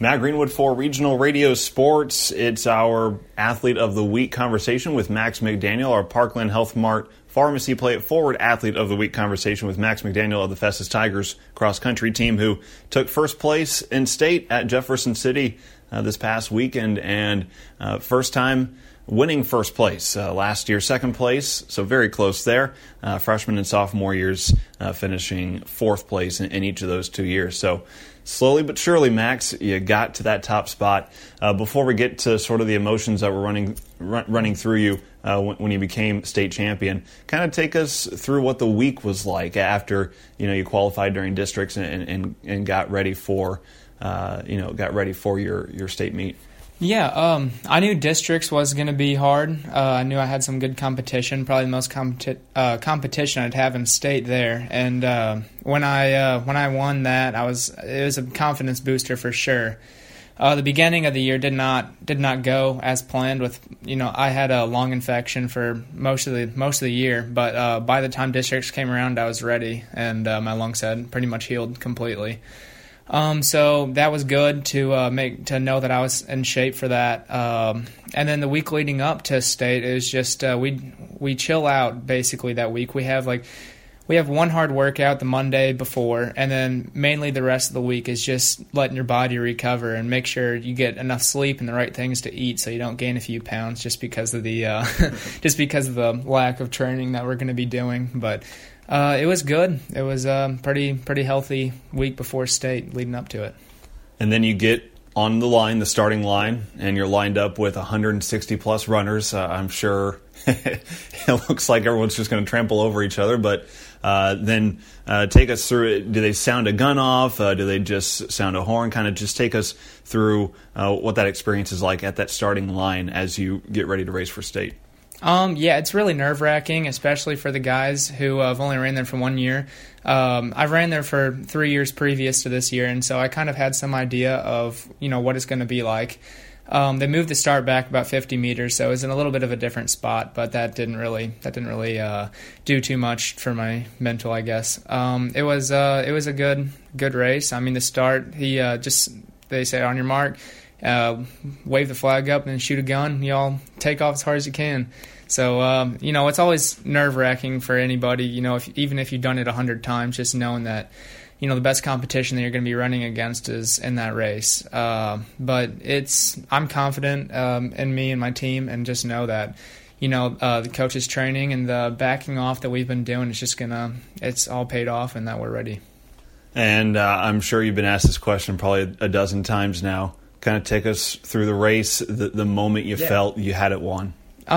Matt Greenwood for Regional Radio Sports. It's our Athlete of the Week conversation with Max McDaniel, our Parkland Health Mart Pharmacy Play It Forward Athlete of the Week conversation with Max McDaniel of the Festus Tigers cross-country team, who took first place in state at Jefferson City this past weekend, and first time winning first place. Last year, second place, so very close there. Freshman and sophomore years finishing fourth place in each of those 2 years. So slowly but surely, Max, you got to that top spot. Before we get to sort of the emotions that were running through you when you became state champion, kind of take us through what the week was like after you qualified during districts and got ready for your state meet. Yeah, I knew districts was going to be hard. I knew I had some good competition, probably the most competition I'd have in state there. And when I won that, it was a confidence booster for sure. The beginning of the year did not go as planned. With I had a lung infection for most of the year, but by the time districts came around, I was ready, and my lungs had pretty much healed completely. So that was good to know that I was in shape for that. And then the week leading up to state, it was just we chill out basically that week. We have one hard workout the Monday before, and then mainly the rest of the week is just letting your body recover and make sure you get enough sleep and the right things to eat so you don't gain a few pounds just because of the lack of training that we're going to be doing. But it was good. It was a pretty healthy week before state leading up to it. And then you get on the starting line, and you're lined up with 160-plus runners. I'm sure it looks like everyone's just going to trample over each other, but then take us through it. Do they sound a gun off? Do they just sound a horn? Kind of just take us through what that experience is like at that starting line as you get ready to race for state. Yeah, it's really nerve-wracking, especially for the guys who have only ran there for 1 year. I've ran there for 3 years previous to this year, and so I kind of had some idea of what it's going to be like. They moved the start back about 50 meters, so it was in a little bit of a different spot, but that didn't really do too much for my mental, I guess. It was a good race. I mean, the start, they say on your mark, wave the flag up and shoot a gun. You all take off as hard as you can. So, it's always nerve-wracking for anybody, even if you've done it 100 times, just knowing that, the best competition that you're going to be running against is in that race. But I'm confident in me and my team, and just know that, the coaches' training and the backing off that we've been doing is it's all paid off, and that we're ready. And I'm sure you've been asked this question probably a dozen times now. Kind of take us through the race, the moment you felt you had it won.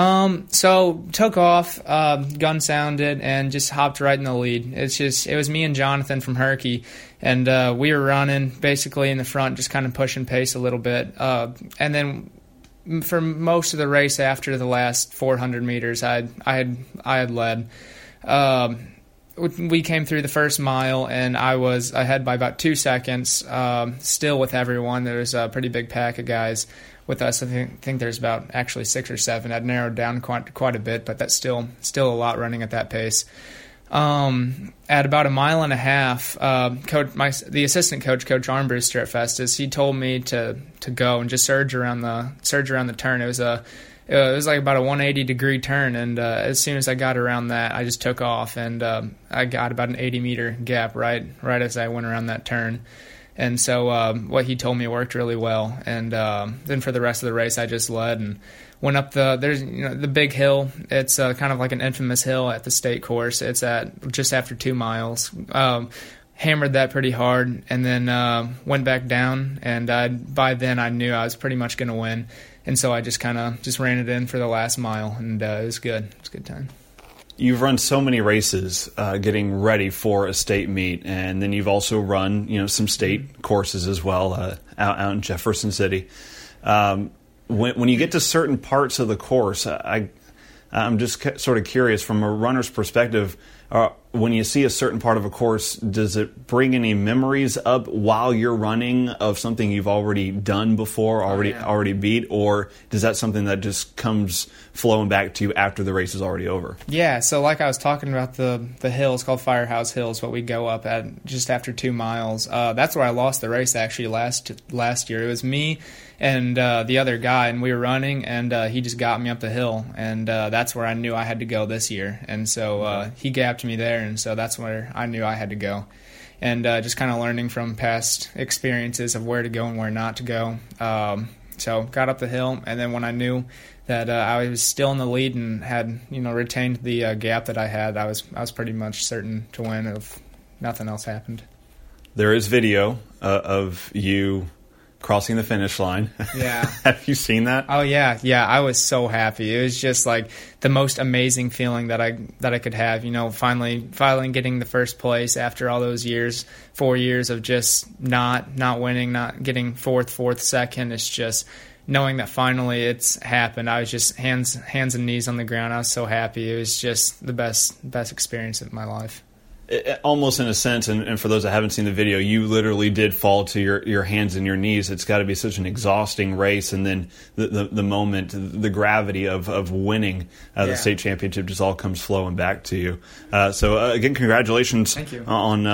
So took off, gun sounded, and just hopped right in the lead. It was me and Jonathan from Herky, and we were running basically in the front, just kind of pushing pace a little bit. And then for most of the race after the last 400 meters, I had led. We came through the first mile, and I was ahead by about 2 seconds, still with everyone. There was a pretty big pack of guys with us. I think there's about actually 6 or 7. I'd narrowed down quite a bit, but that's still a lot running at that pace. At about a mile and a half, the assistant coach, Coach Armbruster at Festus, he told me to go and just surge around the turn. It was like about a 180-degree turn, and as soon as I got around that, I just took off, and I got about an 80-meter gap right as I went around that turn. And so what he told me worked really well. And then for the rest of the race, I just led and went up the big hill. It's kind of like an infamous hill at the state course. It's at just after 2 miles. Hammered that pretty hard, and then went back down. And by then, I knew I was pretty much going to win. And so I just ran it in for the last mile, and it was good. It was a good time. You've run so many races getting ready for a state meet, and then you've also run some state courses as well out in Jefferson City. When you get to certain parts of the course, I'm just sort of curious from a runner's perspective. when you see a certain part of a course, does it bring any memories up while you're running of something you've already done before, already beat, or is that something that just comes flowing back to you after the race is already over? Yeah, so like I was talking about the hill, it's called Firehouse Hills, what we go up at just after 2 miles. That's where I lost the race actually last year. It was me and the other guy, and we were running, and he just got me up the hill, and that's where I knew I had to go this year. And so he gapped me there, and so that's where I knew I had to go. And just kind of learning from past experiences of where to go and where not to go. So got up the hill, and then when I knew that I was still in the lead and had retained the gap that I had, I was pretty much certain to win if nothing else happened. There is video of you crossing the finish line. Yeah. Have you seen that? Oh yeah. I was so happy. It was just like the most amazing feeling that I could have. Finally getting the first place after all those years, 4 years of just not winning, not getting fourth, second. It's just knowing that finally it's happened. I was just hands and knees on the ground. I was so happy. It was just the best experience of my life. Almost in a sense, and for those that haven't seen the video, you literally did fall to your hands and your knees. It's got to be such an exhausting race, and then the moment, the gravity of winning the state championship just all comes flowing back to you. So again, congratulations. Thank you.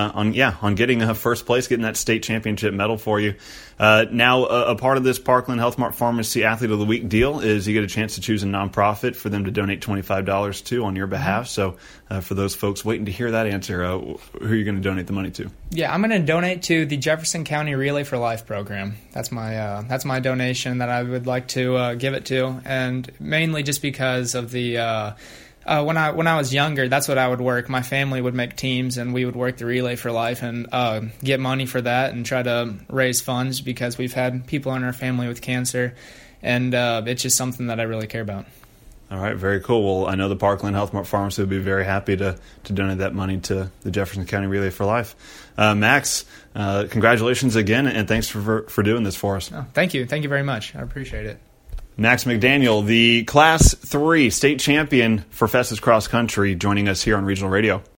on getting first place, getting that state championship medal for you. Now, a part of this Parkland Health Mart Pharmacy Athlete of the Week deal is you get a chance to choose a nonprofit for them to donate $25 to on your behalf. So for those folks waiting to hear that answer, who are you going to donate the money to? Yeah, I'm going to donate to the Jefferson County Relay for Life program. That's my donation that I would like to give it to, and mainly just because of the when I was younger, that's what I would work. My family would make teams, and we would work the Relay for Life and get money for that and try to raise funds because we've had people in our family with cancer, and it's just something that I really care about. All right, very cool. Well, I know the Parkland Health Mart Pharmacy would be very happy to donate that money to the Jefferson County Relay for Life. Max, congratulations again, and thanks for doing this for us. Oh, thank you. Thank you very much. I appreciate it. Max McDaniel, the Class 3 state champion for Festus Cross Country, joining us here on Regional Radio.